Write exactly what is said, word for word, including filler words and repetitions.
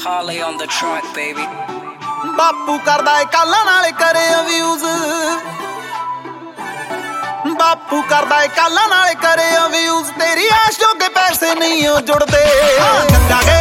Harley on the track, baby. ਬਾਪੂ ਕਰਦਾ ਏ ਕਾਲਾਂ ਨਾਲ ਕਰੇ ਅਬਿਊਜ਼ ਬਾਪੂ ਕਰਦਾ ਏ ਕਾਲਾਂ ਨਾਲ ਕਰੇ ਅਬਿਊਜ਼ ਤੇਰੀ ਆਸ਼ ਜੋਗੇ ਪੈਸੇ ਨਹੀਂ ਉਹ ਜੁੜਦੇ ਗੰਗਾ